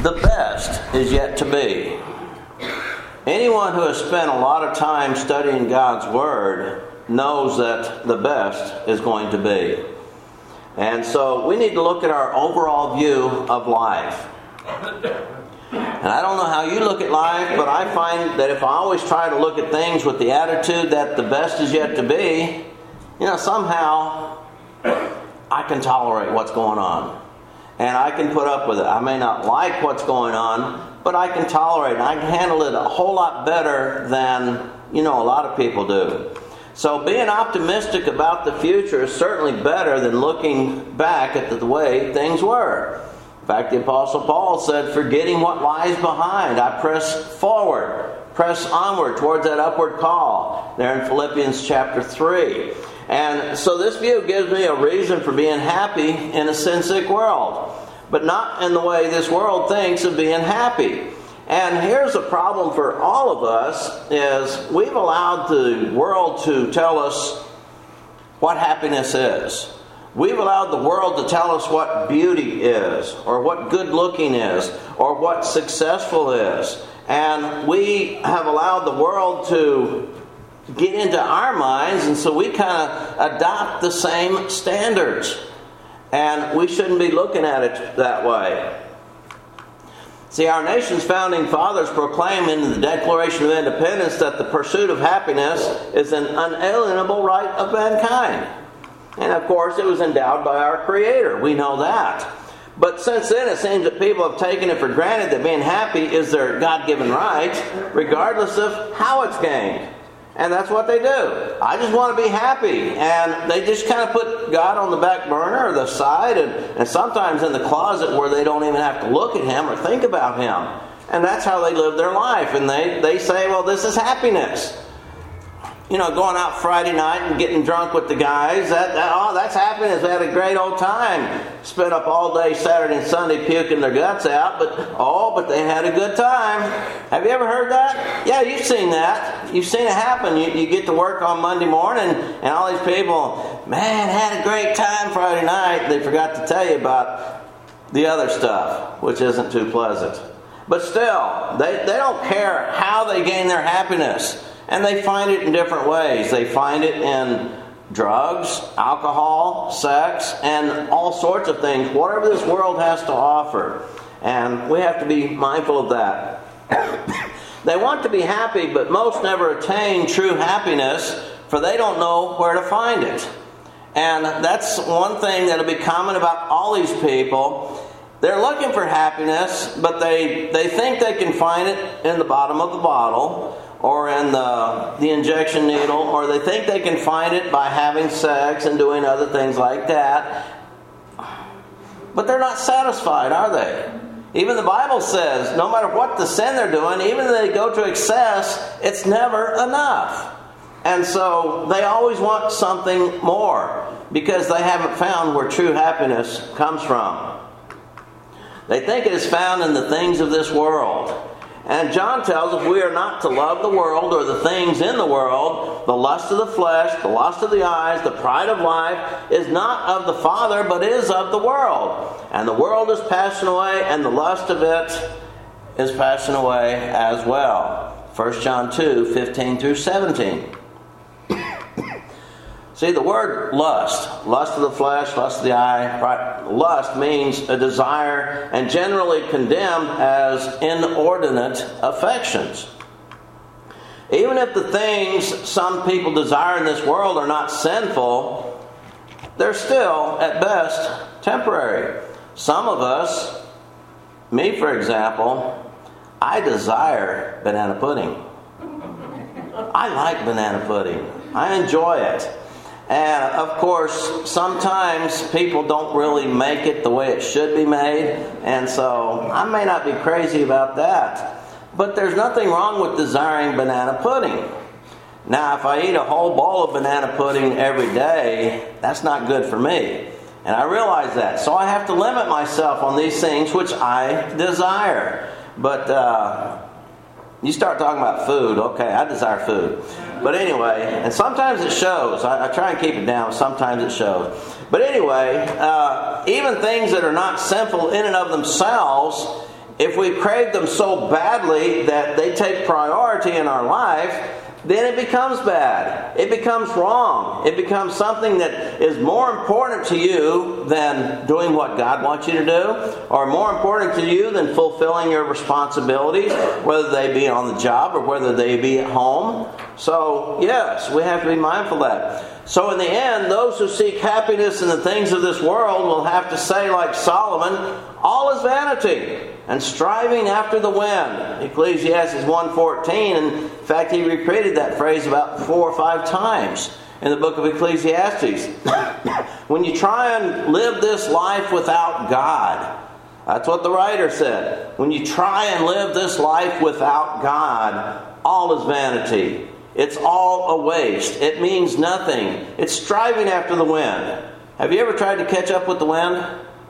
the best is yet to be. Anyone who has spent a lot of time studying God's Word knows that the best is going to be. And so we need to look at our overall view of life. And I don't know how you look at life, but I find that if I always try to look at things with the attitude that the best is yet to be, somehow I can tolerate what's going on. And I can put up with it. I may not like what's going on, but I can tolerate it. I can handle it a whole lot better than, a lot of people do. So being optimistic about the future is certainly better than looking back at the way things were. In fact, the Apostle Paul said, forgetting what lies behind, I press forward, press onward towards that upward call. There in Philippians chapter 3. And so this view gives me a reason for being happy in a sin-sick world. But not in the way this world thinks of being happy. And here's a problem for all of us, is we've allowed the world to tell us what happiness is. We've allowed the world to tell us what beauty is, or what good looking is, or what successful is. And we have allowed the world to get into our minds, and so we kind of adopt the same standards. And we shouldn't be looking at it that way. See, our nation's founding fathers proclaimed in the Declaration of Independence that the pursuit of happiness is an unalienable right of mankind. And of course, it was endowed by our Creator. We know that. But since then, it seems that people have taken it for granted that being happy is their God-given right, regardless of how it's gained. And that's what they do. I just want to be happy. And they just kind of put God on the back burner or the side, and sometimes in the closet where they don't even have to look at Him or think about Him. And that's how they live their life. And they say, well, this is happiness. Going out Friday night and getting drunk with the guys, that's happiness. We had a great old time. Spent up all day Saturday and Sunday puking their guts out, but they had a good time. Have you ever heard that? Yeah, you've seen that. You've seen it happen. You get to work on Monday morning, and all these people, man, had a great time Friday night. They forgot to tell you about the other stuff, which isn't too pleasant. But still, they don't care how they gain their happiness. And they find it in different ways. They find it in drugs, alcohol, sex, and all sorts of things. Whatever this world has to offer. And we have to be mindful of that. They want to be happy, but most never attain true happiness, for they don't know where to find it. And that's one thing that'll be common about all these people. They're looking for happiness, but they think they can find it in the bottom of the bottle, or in the injection needle, or they think they can find it by having sex and doing other things like that. But they're not satisfied, are they? Even the Bible says, no matter what the sin they're doing, even if they go to excess, it's never enough. And so they always want something more, because they haven't found where true happiness comes from. They think it is found in the things of this world. And John tells us we are not to love the world or the things in the world. The lust of the flesh, the lust of the eyes, the pride of life is not of the Father, but is of the world. And the world is passing away, and the lust of it is passing away as well. 1 John 2, 15 through 17. See, the word lust, lust of the flesh, lust of the eye, lust means a desire, and generally condemned as inordinate affections. Even if the things some people desire in this world are not sinful, they're still, at best, temporary. Some of us, me for example, I desire banana pudding. I like banana pudding. I enjoy it. And of course, sometimes people don't really make it the way it should be made. And so I may not be crazy about that. But there's nothing wrong with desiring banana pudding. Now, if I eat a whole bowl of banana pudding every day, that's not good for me. And I realize that. So I have to limit myself on these things which I desire. But you start talking about food, okay, I desire food. But anyway, and sometimes it shows. I try and keep it down. Sometimes it shows. But anyway, even things that are not sinful in and of themselves, if we crave them so badly that they take priority in our life, then it becomes bad. It becomes wrong. It becomes something that is more important to you than doing what God wants you to do, or more important to you than fulfilling your responsibilities, whether they be on the job or whether they be at home. So, yes, we have to be mindful of that. So in the end, those who seek happiness in the things of this world will have to say, like Solomon, all is vanity and striving after the wind. Ecclesiastes 1:14. In fact, he repeated that phrase about 4 or 5 times in the book of Ecclesiastes. When you try and live this life without God, that's what the writer said. When you try and live this life without God, all is vanity. It's all a waste. It means nothing. It's striving after the wind. Have you ever tried to catch up with the wind?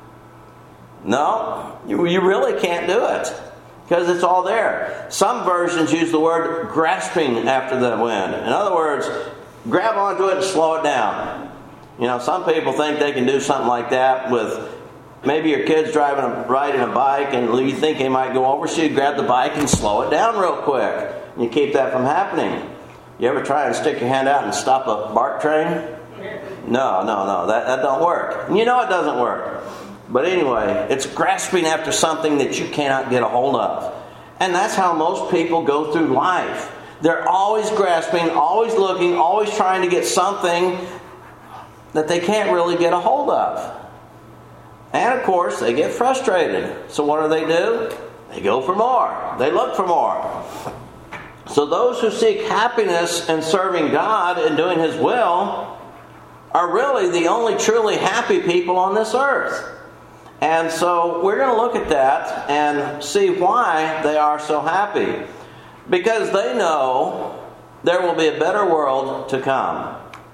No, you really can't do it because it's all there. Some versions use the word grasping after the wind. In other words, grab onto it and slow it down. You know, some people think they can do something like that with maybe your kid's riding a bike and you think they might go over, so you grab the bike and slow it down real quick. And you keep that from happening. You ever try and stick your hand out and stop a BART train? No, that don't work. And you know it doesn't work. But anyway, it's grasping after something that you cannot get a hold of. And that's how most people go through life. They're always grasping, always looking, always trying to get something that they can't really get a hold of. And of course, they get frustrated. So what do? They go for more. They look for more. So those who seek happiness in serving God and doing His will are really the only truly happy people on this earth. And so we're going to look at that and see why they are so happy. Because they know there will be a better world to come.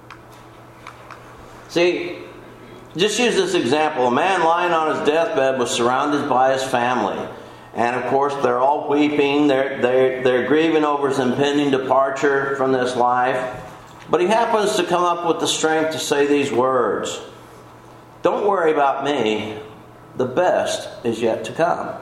See, just use this example. A man lying on his deathbed was surrounded by his family. And of course they're all weeping. They're grieving over his impending departure from this life. But he happens to come up with the strength to say these words. Don't worry about me. The best is yet to come.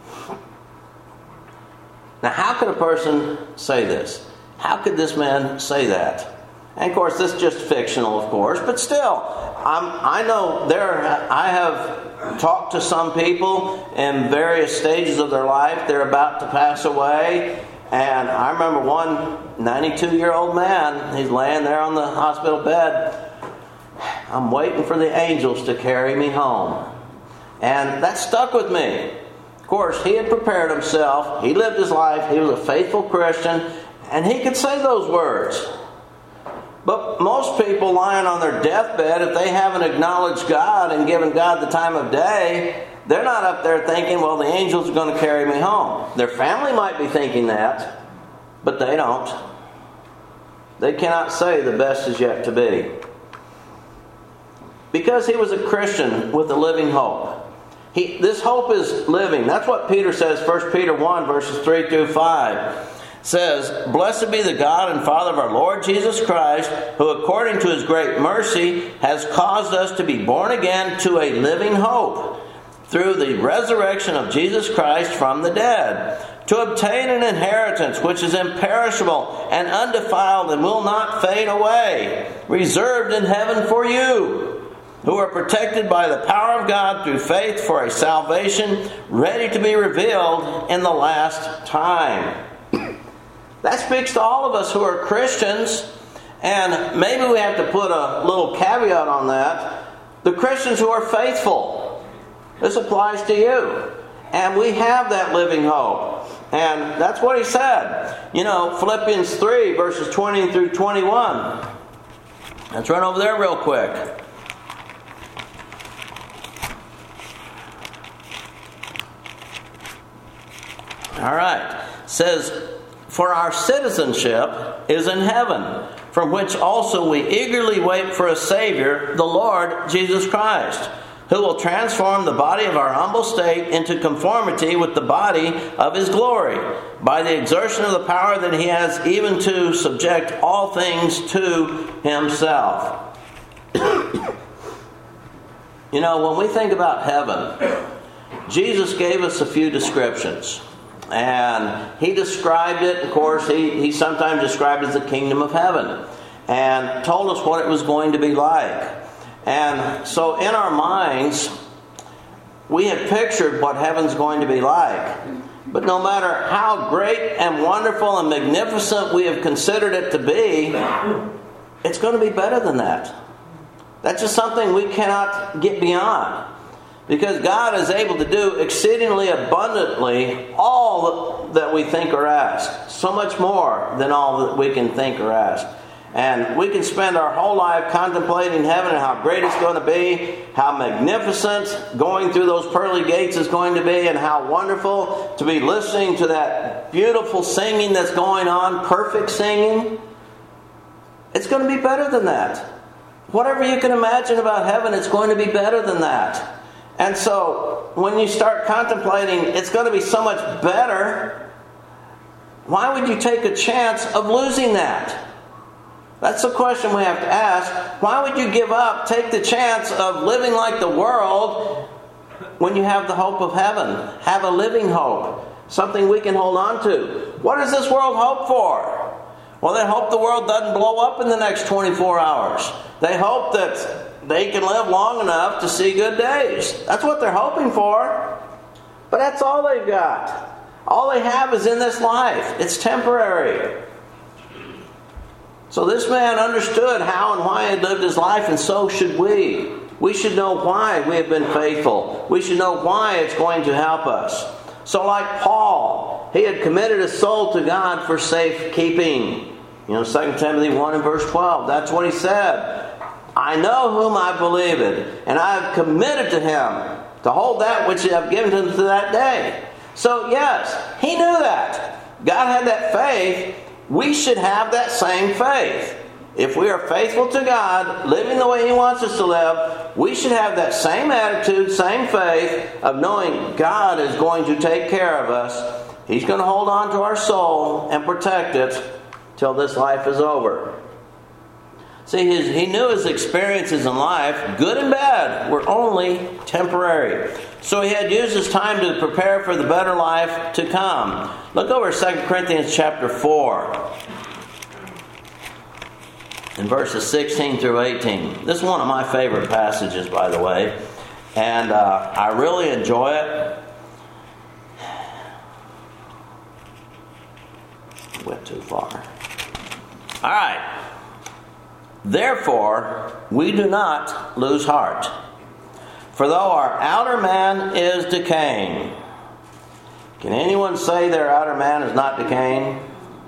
Now, how could a person say this? How could this man say that? And of course, this is just fictional, of course, but still, I know I have talked to some people in various stages of their life. They're about to pass away. And I remember one 92-year-old man, he's laying there on the hospital bed. I'm waiting for the angels to carry me home. And that stuck with me. Of course, he had prepared himself. He lived his life. He was a faithful Christian. And he could say those words. But most people lying on their deathbed, if they haven't acknowledged God and given God the time of day, they're not up there thinking, well, the angels are going to carry me home. Their family might be thinking that, but they don't. They cannot say the best is yet to be. Because he was a Christian with a living hope. This hope is living. That's what Peter says, 1 Peter 1, verses 3 through 5. Says, Blessed be the God and Father of our Lord Jesus Christ, who according to His great mercy has caused us to be born again to a living hope, through the resurrection of Jesus Christ from the dead, to obtain an inheritance which is imperishable and undefiled and will not fade away, reserved in heaven for you, who are protected by the power of God through faith for a salvation ready to be revealed in the last time. That speaks to all of us who are Christians, and maybe we have to put a little caveat on that. The Christians who are faithful. This applies to you. And we have that living hope. And that's what he said. You know, Philippians 3, verses 20 through 21. Let's run over there real quick. All right. It says, For our citizenship is in heaven, from which also we eagerly wait for a Savior, the Lord Jesus Christ, who will transform the body of our humble state into conformity with the body of His glory, by the exertion of the power that He has, even to subject all things to Himself. You know, when we think about heaven, Jesus gave us a few descriptions. And he described it, of course, he sometimes described it as the kingdom of heaven. And told us what it was going to be like. And so in our minds, we have pictured what heaven's going to be like. But no matter how great and wonderful and magnificent we have considered it to be, it's going to be better than that. That's just something we cannot get beyond. Because God is able to do exceedingly abundantly all that we think or ask. So much more than all that we can think or ask. And we can spend our whole life contemplating heaven and how great it's going to be, how magnificent going through those pearly gates is going to be, and how wonderful to be listening to that beautiful singing that's going on, perfect singing. It's going to be better than that. Whatever you can imagine about heaven, it's going to be better than that. And so, when you start contemplating it's going to be so much better, why would you take a chance of losing that? That's the question we have to ask. Why would you give up, take the chance of living like the world when you have the hope of heaven? Have a living hope. Something we can hold on to. What does this world hope for? Well, they hope the world doesn't blow up in the next 24 hours. They hope that they can live long enough to see good days. That's what they're hoping for. But that's all they've got. All they have is in this life. It's temporary. So this man understood how and why he had lived his life, and so should we. We should know why we have been faithful. We should know why it's going to help us. So like Paul, he had committed his soul to God for safekeeping. 2 Timothy 1 and verse 12, that's what he said. I know whom I believe in, and I have committed to him to hold that which I have given to him to that day. So yes, he knew that. God had that faith. We should have that same faith. If we are faithful to God, living the way He wants us to live, we should have that same attitude, same faith of knowing God is going to take care of us. He's going to hold on to our soul and protect it till this life is over. See, he knew his experiences in life, good and bad, were only temporary. So he had used his time to prepare for the better life to come. Look over 2 Corinthians chapter 4. In verses 16 through 18. This is one of my favorite passages, by the way. And I really enjoy it. Went too far. All right. Therefore, we do not lose heart. For though our outer man is decaying. Can anyone say their outer man is not decaying?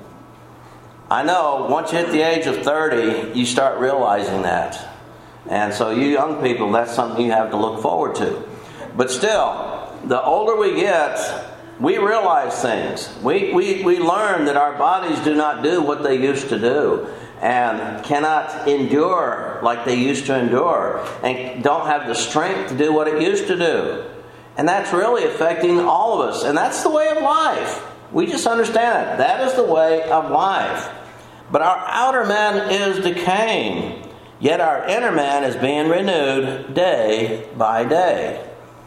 I know, once you hit the age of 30, you start realizing that. And so you young people, that's something you have to look forward to. But still, the older we get, we realize things. We learn that our bodies do not do what they used to do. And cannot endure like they used to endure. And don't have the strength to do what it used to do. And that's really affecting all of us. And that's the way of life. We just understand it. That is the way of life. But our outer man is decaying. Yet our inner man is being renewed day by day.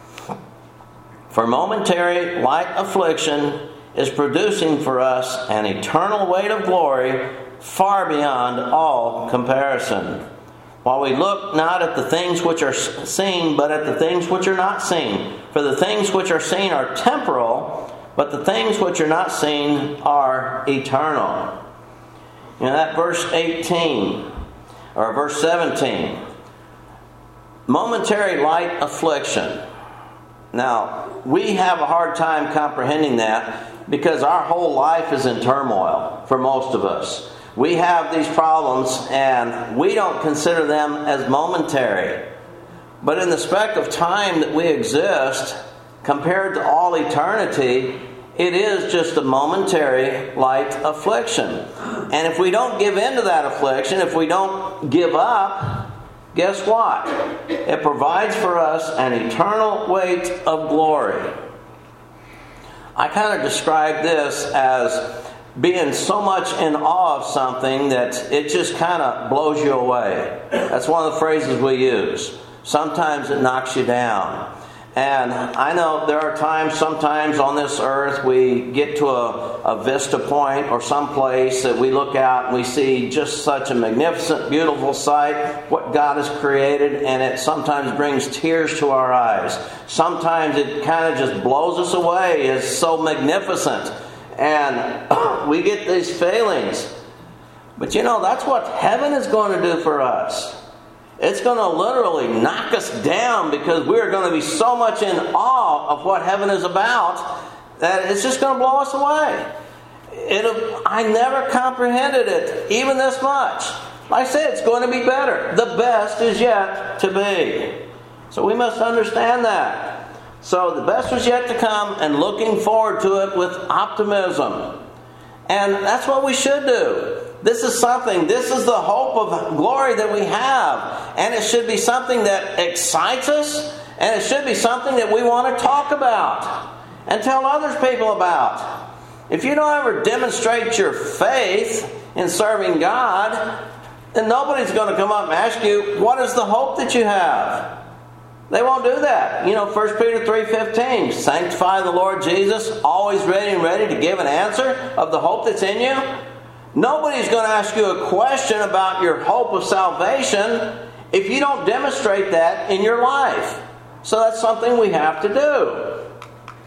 For momentary light affliction is producing for us an eternal weight of glory far beyond all comparison. While we look not at the things which are seen, but at the things which are not seen. For the things which are seen are temporal, but the things which are not seen are eternal. That verse 18, or verse 17. Momentary light affliction. Now, we have a hard time comprehending that because our whole life is in turmoil for most of us. We have these problems and we don't consider them as momentary. But in the speck of time that we exist, compared to all eternity, it is just a momentary light affliction. And if we don't give in to that affliction, if we don't give up, guess what? It provides for us an eternal weight of glory. I kind of describe this as being so much in awe of something that it just kind of blows you away. That's one of the phrases we use. Sometimes it knocks you down. And I know there are times, sometimes on this earth, we get to a vista point or some place that we look out and we see just such a magnificent, beautiful sight, what God has created, and it sometimes brings tears to our eyes. Sometimes it kind of just blows us away. It's so magnificent. And we get these feelings. But that's what heaven is going to do for us. It's going to literally knock us down because we're going to be so much in awe of what heaven is about that it's just going to blow us away. I never comprehended it, even this much. Like I said, it's going to be better. The best is yet to be. So we must understand that. So the best is yet to come, and looking forward to it with optimism. And that's what we should do. This is the hope of glory that we have. And it should be something that excites us. And it should be something that we want to talk about and tell others people about. If you don't ever demonstrate your faith in serving God, then nobody's going to come up and ask you, what is the hope that you have? They won't do that. 1 Peter 3:15, sanctify the Lord Jesus, always ready to give an answer of the hope that's in you. Nobody's going to ask you a question about your hope of salvation if you don't demonstrate that in your life. So that's something we have to do.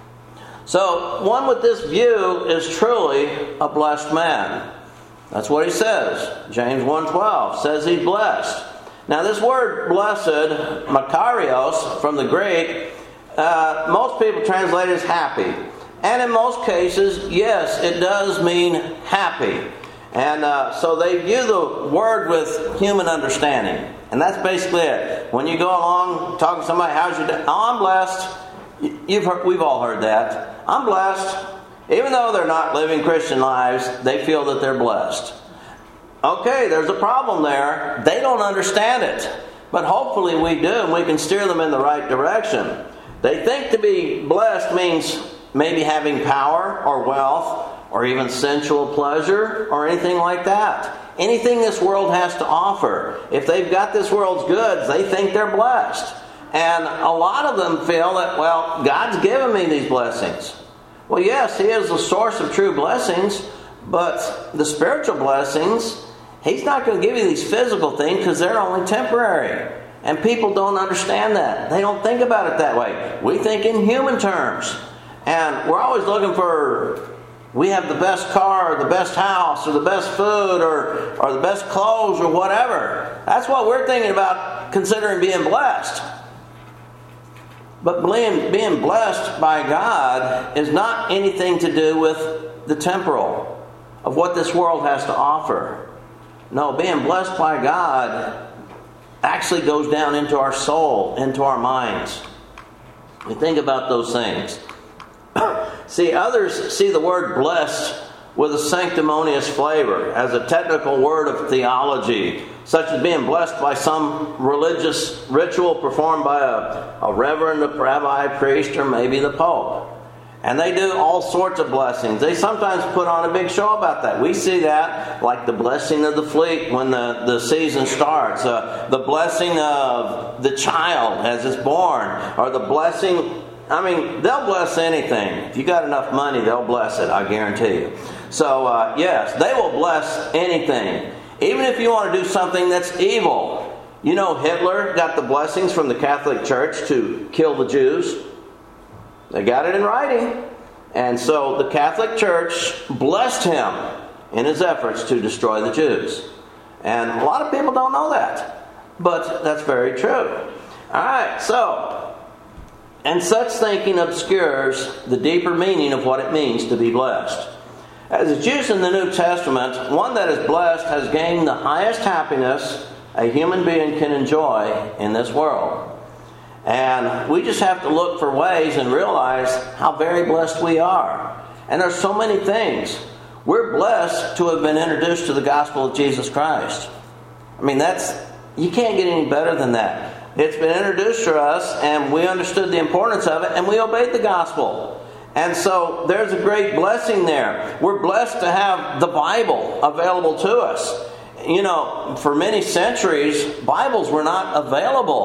So one with this view is truly a blessed man. That's what he says. James 1:12 says he's blessed. Now this word blessed, makarios, from the Greek, most people translate as happy. And in most cases, yes, it does mean happy. And so they view the word with human understanding. And that's basically it. When you go along talking to somebody, how's your day? Oh, I'm blessed. We've all heard that. I'm blessed. Even though they're not living Christian lives, they feel that they're blessed. Okay, there's a problem there. They don't understand it. But hopefully we do, and we can steer them in the right direction. They think to be blessed means maybe having power or wealth, or even sensual pleasure, or anything like that. Anything this world has to offer. If they've got this world's goods, they think they're blessed. And a lot of them feel that, well, God's given me these blessings. Well, yes, He is the source of true blessings, but the spiritual blessings, He's not going to give you these physical things because they're only temporary. And people don't understand that. They don't think about it that way. We think in human terms. And we're always looking for, we have the best car, or the best house, or the best food, or the best clothes, or whatever. That's what we're thinking about considering being blessed. But being blessed by God is not anything to do with the temporal, of what this world has to offer. No, being blessed by God actually goes down into our soul, into our minds. We think about those things. See, others see the word blessed with a sanctimonious flavor, as a technical word of theology, such as being blessed by some religious ritual performed by a reverend, a rabbi, priest, or maybe the pope. And they do all sorts of blessings. They sometimes put on a big show about that. We see that, like the blessing of the fleet when the season starts, the blessing of the child as it's born, or the blessing. I mean, they'll bless anything. If you got enough money, they'll bless it, I guarantee you. So, yes, they will bless anything. Even if you want to do something that's evil. You know, Hitler got the blessings from the Catholic Church to kill the Jews. They got it in writing. And so the Catholic Church blessed him in his efforts to destroy the Jews. And a lot of people don't know that. But that's very true. Alright, so, and such thinking obscures the deeper meaning of what it means to be blessed. As it's used in the New Testament, one that is blessed has gained the highest happiness a human being can enjoy in this world. And we just have to look for ways and realize how very blessed we are. And there's so many things. We're blessed to have been introduced to the gospel of Jesus Christ. I mean, you can't get any better than that. It's been introduced to us, and we understood the importance of it, and we obeyed the gospel. And so there's a great blessing there. We're blessed to have the Bible available to us. You know, for many centuries, Bibles were not available.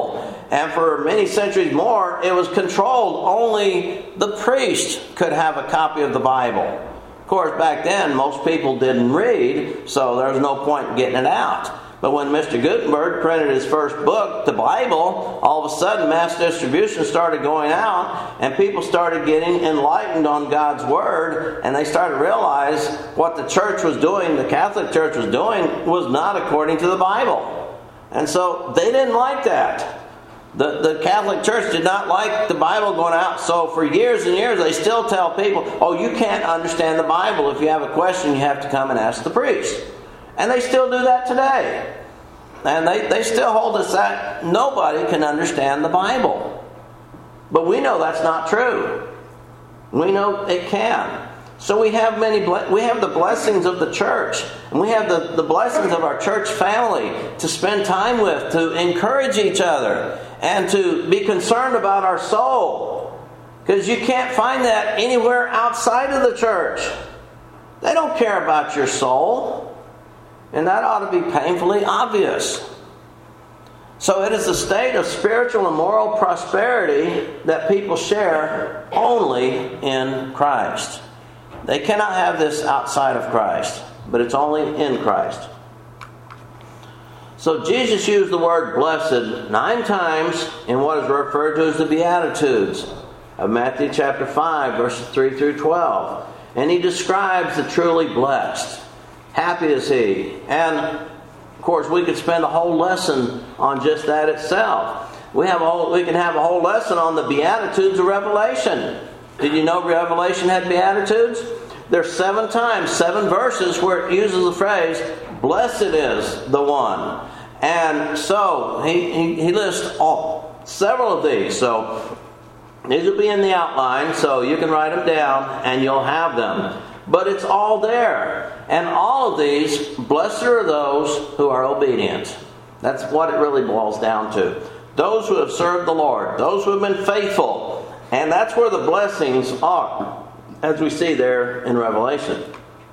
And for many centuries more, it was controlled. Only the priest could have a copy of the Bible. Of course, back then, most people didn't read, so there was no point in getting it out. But when Mr. Gutenberg printed his first book, the Bible, all of a sudden mass distribution started going out, and people started getting enlightened on God's Word, and they started to realize what the church was doing, the Catholic Church was doing, was not according to the Bible. And so they didn't like that. The Catholic Church did not like the Bible going out, so for years and years they still tell people, oh, you can't understand the Bible. If you have a question, you have to come and ask the priest. And they still do that today. And they still hold us that nobody can understand the Bible. But we know that's not true. We know it can. So we have the blessings of the church. And we have the blessings of our church family to spend time with, to encourage each other, and to be concerned about our soul. Because you can't find that anywhere outside of the church. They don't care about your soul. And that ought to be painfully obvious. So it is a state of spiritual and moral prosperity that people share only in Christ. They cannot have this outside of Christ, but it's only in Christ. So Jesus used the word blessed 9 times in what is referred to as the Beatitudes of Matthew chapter 5, verses 3 through 12. And he describes the truly blessed. Happy is he. And, of course, we could spend a whole lesson on just that itself. We can have a whole lesson on the Beatitudes of Revelation. Did you know Revelation had Beatitudes? There's 7 times, 7 verses where it uses the phrase, blessed is the one. And so, he lists several of these. So, these will be in the outline, so you can write them down and you'll have them. But it's all there. And all of these, blessed are those who are obedient. That's what it really boils down to. Those who have served the Lord. Those who have been faithful. And that's where the blessings are, as we see there in Revelation.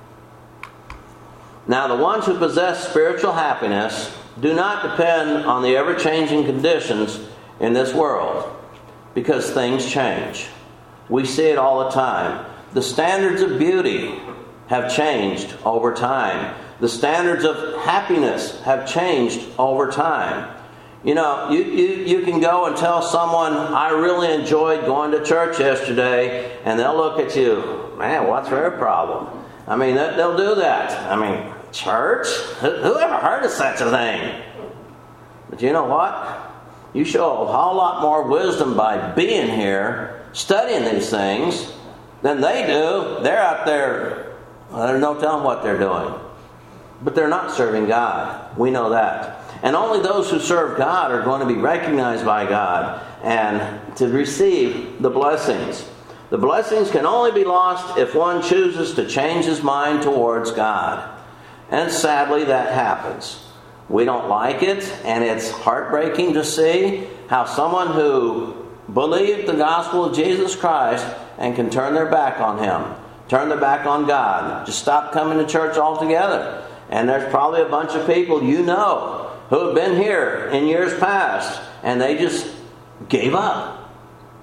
Now, the ones who possess spiritual happiness do not depend on the ever-changing conditions in this world, because things change. We see it all the time. The standards of beauty have changed over time. The standards of happiness have changed over time. You know, you can go and tell someone, I really enjoyed going to church yesterday, and they'll look at you, man, what's their problem? I mean, they'll do that. I mean, church? Who ever heard of such a thing? But you know what? You show a whole lot more wisdom by being here, studying these things, than they do. They're out there, there's no telling what they're doing. But they're not serving God. We know that. And only those who serve God are going to be recognized by God and to receive the blessings. The blessings can only be lost if one chooses to change his mind towards God. And sadly, that happens. We don't like it, and it's heartbreaking to see how someone who believed the gospel of Jesus Christ and can turn their back on Him, turn their back on God, just stop coming to church altogether. And there's probably a bunch of people you know who have been here in years past, and they just gave up.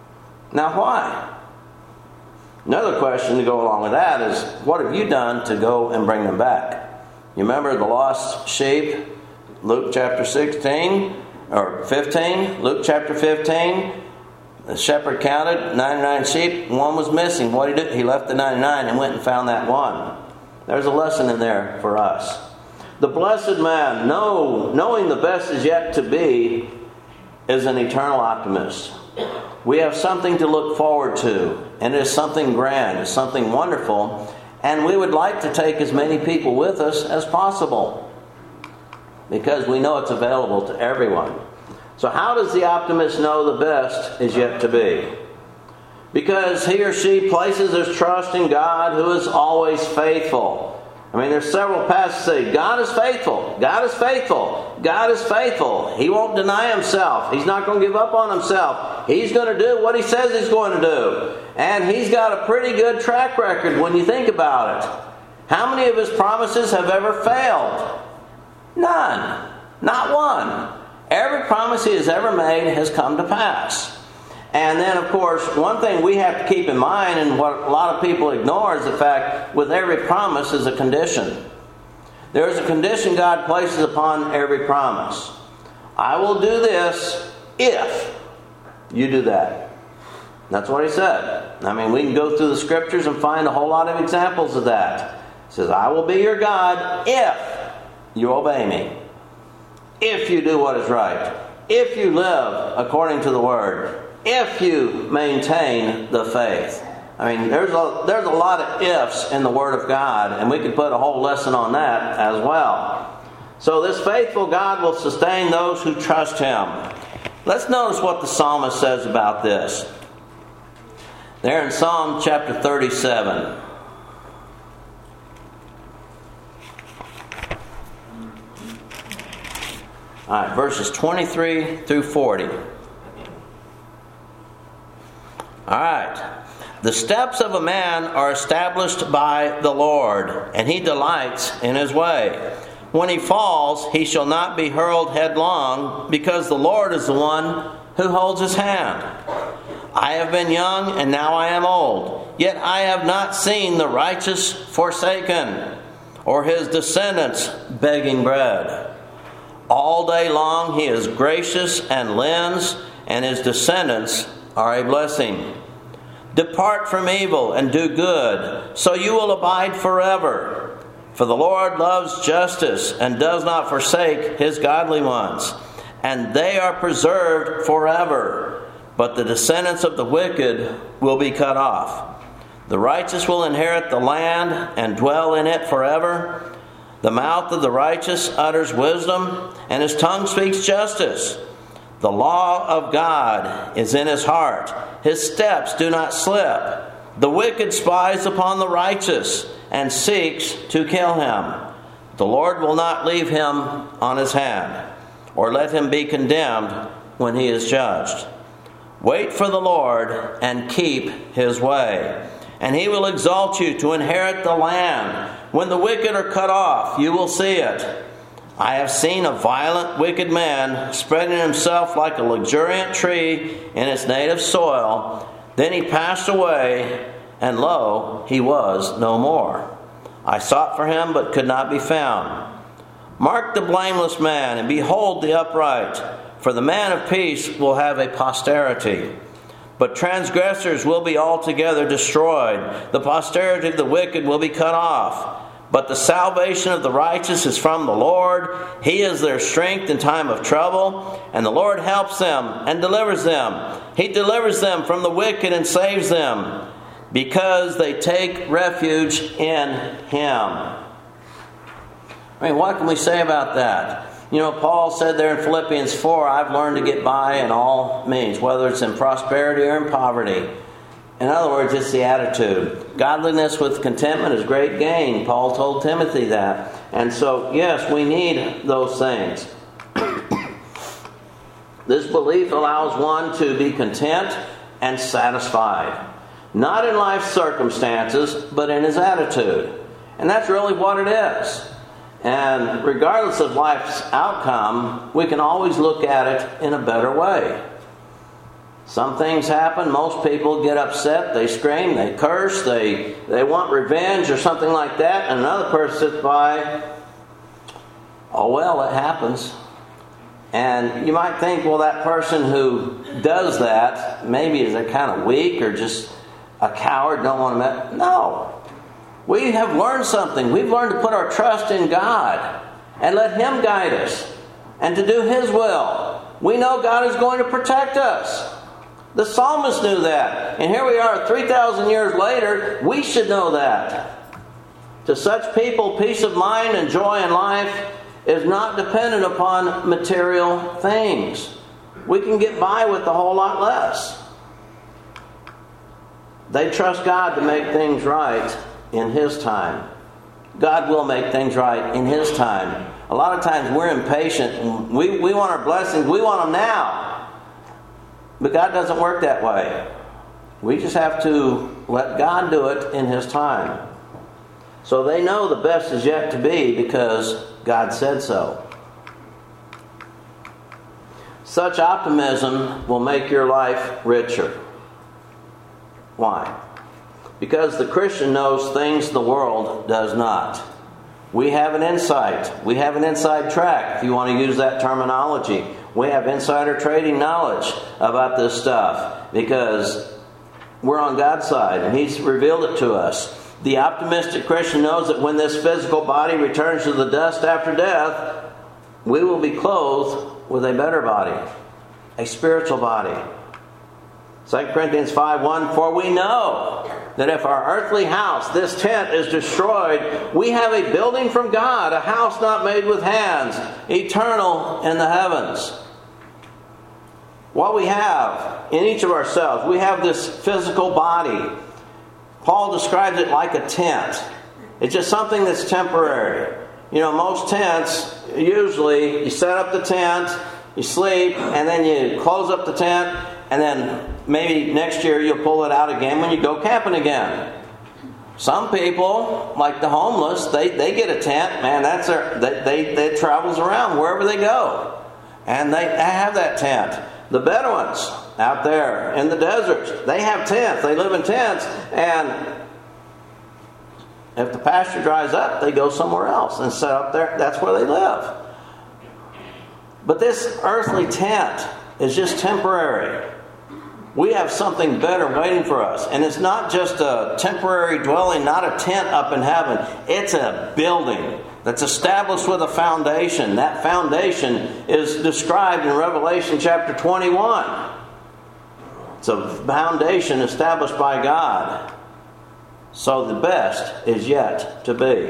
Now why? Another question to go along with that is, what have you done to go and bring them back? You remember the lost sheep, Luke chapter 16, or 15, Luke chapter 15. The shepherd counted 99 sheep, one was missing. What did he do? He left the 99 and went and found that one. There's a lesson in there for us. The blessed man, knowing the best is yet to be, is an eternal optimist. We have something to look forward to, and it is something grand, it's something wonderful, and we would like to take as many people with us as possible, because we know it's available to everyone. So how does the optimist know the best is yet to be? Because he or she places his trust in God, who is always faithful. I mean, there's several passages that say, God is faithful, God is faithful, God is faithful. He won't deny Himself. He's not going to give up on Himself. He's going to do what He says He's going to do. And He's got a pretty good track record when you think about it. How many of His promises have ever failed? None. Not one. Every promise He has ever made has come to pass. And then, of course, one thing we have to keep in mind, and what a lot of people ignore, is the fact with every promise is a condition. There is a condition God places upon every promise. I will do this if you do that. That's what He said. I mean, we can go through the Scriptures and find a whole lot of examples of that. He says, I will be your God if you obey me. If you do what is right. If you live according to the Word. If you maintain the faith. I mean, there's a lot of ifs in the Word of God, and we could put a whole lesson on that as well. So this faithful God will sustain those who trust Him. Let's notice what the psalmist says about this. There in Psalm chapter 37. All right, verses 23 through 40. All right. The steps of a man are established by the Lord, and He delights in his way. When he falls, he shall not be hurled headlong, because the Lord is the one who holds his hand. I have been young, and now I am old, yet I have not seen the righteous forsaken, or his descendants begging bread. All day long He is gracious and lends, and His descendants are a blessing. Depart from evil and do good, so you will abide forever. For the Lord loves justice and does not forsake His godly ones, and they are preserved forever. But the descendants of the wicked will be cut off. The righteous will inherit the land and dwell in it forever. The mouth of the righteous utters wisdom, and his tongue speaks justice. The law of God is in his heart. His steps do not slip. The wicked spies upon the righteous and seeks to kill him. The Lord will not leave him on his hand, or let him be condemned when he is judged. Wait for the Lord and keep His way, and He will exalt you to inherit the land. When the wicked are cut off, you will see it. I have seen a violent, wicked man spreading himself like a luxuriant tree in its native soil. Then he passed away, and lo, he was no more. I sought for him, but could not be found. Mark the blameless man, and behold the upright, for the man of peace will have a posterity. But transgressors will be altogether destroyed. The posterity of the wicked will be cut off. But the salvation of the righteous is from the Lord. He is their strength in time of trouble, and the Lord helps them and delivers them. He delivers them from the wicked and saves them, because they take refuge in Him. I mean, what can we say about that? You know, Paul said there in Philippians 4, I've learned to get by in all means, whether it's in prosperity or in poverty. In other words, it's the attitude. Godliness with contentment is great gain. Paul told Timothy that. And so, yes, we need those things. This belief allows one to be content and satisfied. Not in life's circumstances, but in his attitude. And that's really what it is. And regardless of life's outcome, we can always look at it in a better way. Some things happen. Most people get upset. They scream. They curse. They want revenge or something like that. And another person sits by. Oh, well, it happens. And you might think, well, that person who does that, maybe is a kind of weak or just a coward, don't want to... No. We have learned something. We've learned to put our trust in God and let Him guide us and to do His will. We know God is going to protect us. The psalmist knew that. And here we are 3,000 years later. We should know that. To such people, peace of mind and joy in life is not dependent upon material things. We can get by with a whole lot less. They trust God to make things right in His time. God will make things right in His time. A lot of times we're impatient. We want our blessings. We want them now. But God doesn't work that way. We just have to let God do it in His time. So they know the best is yet to be because God said so. Such optimism will make your life richer. Why? Because the Christian knows things the world does not. We have an insight. We have an inside track, if you want to use that terminology. We have insider trading knowledge about this stuff because we're on God's side and He's revealed it to us. The optimistic Christian knows that when this physical body returns to the dust after death, we will be clothed with a better body, a spiritual body. 2 Corinthians 5:1, for we know that if our earthly house, this tent, is destroyed, we have a building from God, a house not made with hands, eternal in the heavens. What we have in each of ourselves, we have this physical body. Paul describes it like a tent. It's just something that's temporary. You know, most tents, usually you set up the tent, you sleep, and then you close up the tent, and then maybe next year you'll pull it out again when you go camping again. Some people, like the homeless, they get a tent. Man, that's they travels around wherever they go, and they have that tent. The Bedouins out there in the deserts, they have tents. They live in tents, and if the pasture dries up, they go somewhere else and set up there. That's where they live. But this earthly tent is just temporary. We have something better waiting for us. And it's not just a temporary dwelling, not a tent up in heaven. It's a building that's established with a foundation. That foundation is described in Revelation chapter 21. It's a foundation established by God. So the best is yet to be.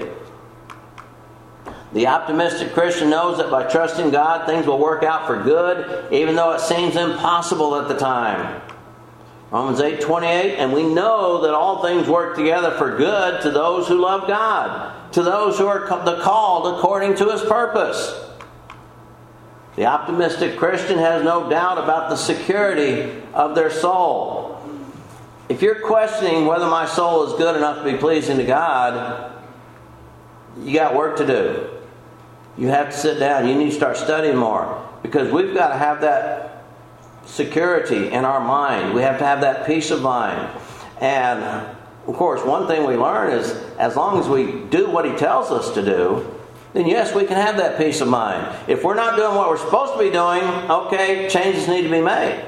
The optimistic Christian knows that by trusting God, things will work out for good, even though it seems impossible at the time. Romans 8:28, and we know that all things work together for good to those who love God, to those who are called according to His purpose. The optimistic Christian has no doubt about the security of their soul. If you're questioning whether my soul is good enough to be pleasing to God, you got work to do. You have to sit down. You need to start studying more, because we've got to have that security in our mind. We have to have that peace of mind. And of course, one thing we learn is as long as we do what He tells us to do, then yes, we can have that peace of mind. If we're not doing what we're supposed to be doing, okay, changes need to be made.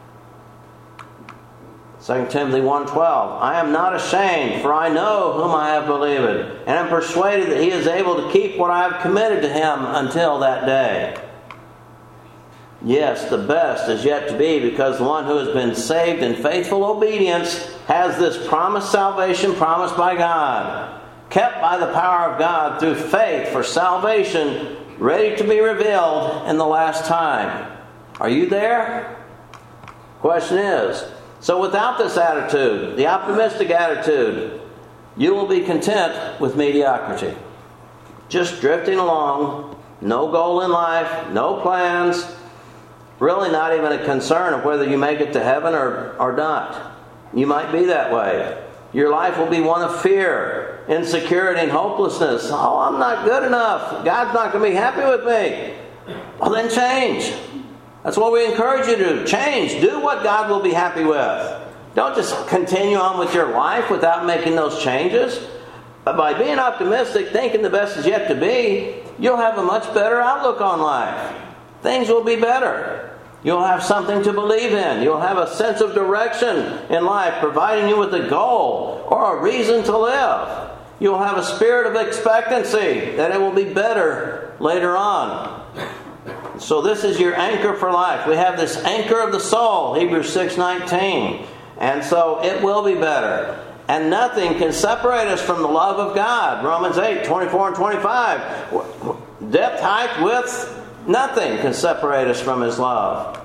2 Timothy 1:12, I am not ashamed, for I know whom I have believed, and am persuaded that He is able to keep what I have committed to Him until that day. Yes, the best is yet to be, because the one who has been saved in faithful obedience has this promised salvation promised by God, kept by the power of God through faith for salvation, ready to be revealed in the last time. Are you there? Question is, so without this attitude, the optimistic attitude, you will be content with mediocrity. Just drifting along, no goal in life, no plans, really not even a concern of whether you make it to heaven or not. You might be that way. Your life will be one of fear, insecurity, and hopelessness. Oh, I'm not good enough. God's not going to be happy with me. Well, then change. That's what we encourage you to do. Change. Do what God will be happy with. Don't just continue on with your life without making those changes. But by being optimistic, thinking the best is yet to be, you'll have a much better outlook on life. Things will be better. You'll have something to believe in. You'll have a sense of direction in life, providing you with a goal or a reason to live. You'll have a spirit of expectancy that it will be better later on. So this is your anchor for life. We have this anchor of the soul, Hebrews 6:19. And so it will be better. And nothing can separate us from the love of God. Romans 8:24 and 25. Depth, height, width, nothing can separate us from His love.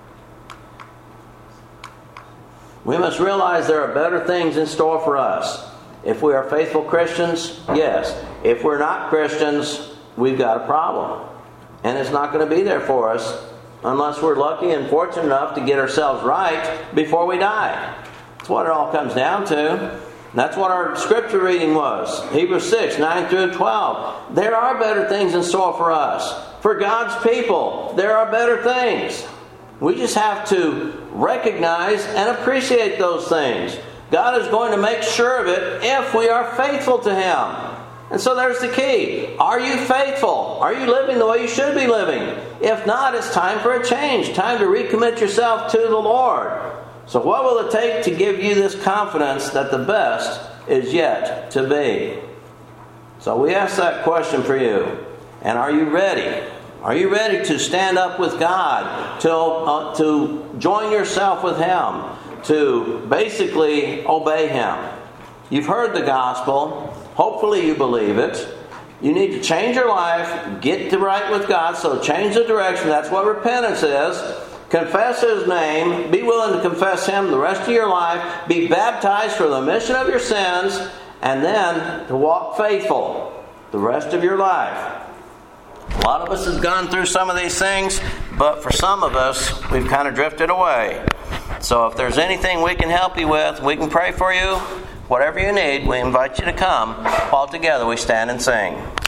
We must realize there are better things in store for us. If we are faithful Christians, yes. If we're not Christians, we've got a problem. And it's not going to be there for us unless we're lucky and fortunate enough to get ourselves right before we die. That's what it all comes down to. That's what our scripture reading was. Hebrews 6:9 through 12. There are better things in store for us. For God's people, there are better things. We just have to recognize and appreciate those things. God is going to make sure of it if we are faithful to Him. And so there's the key. Are you faithful? Are you living the way you should be living? If not, it's time for a change. Time to recommit yourself to the Lord. So what will it take to give you this confidence that the best is yet to be? So we ask that question for you. And are you ready? Are you ready to stand up with God? To join yourself with Him? To basically obey Him? You've heard the gospel. Hopefully you believe it. You need to change your life, get right with God, so change the direction. That's what repentance is. Confess His name, be willing to confess Him the rest of your life, be baptized for the remission of your sins, and then to walk faithful the rest of your life. A lot of us have gone through some of these things, but for some of us, we've kind of drifted away. So if there's anything we can help you with, we can pray for you. Whatever you need, we invite you to come. All together we stand and sing.